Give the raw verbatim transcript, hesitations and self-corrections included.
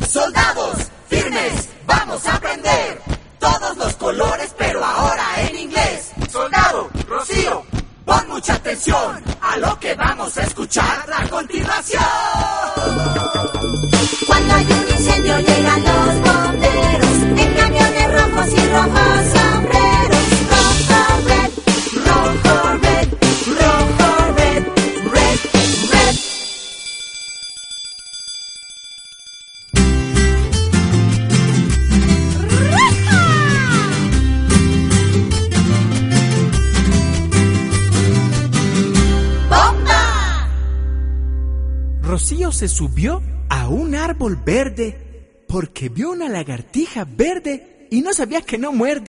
Soldados, firmes, vamos a aprender todos los colores, pero ahora en inglés. Soldado, Rocío, pon mucha atención a lo que vamos a escuchar a continuación. Cuando hay un incendio llegan los bomberos en camiones rojos y rojos sombreros. Rojo, red, rojo, red, rojo, red, red, red. ¡Bomba! Rocío se subió a un árbol verde porque vio una lagartija verde y no sabía que no muerde.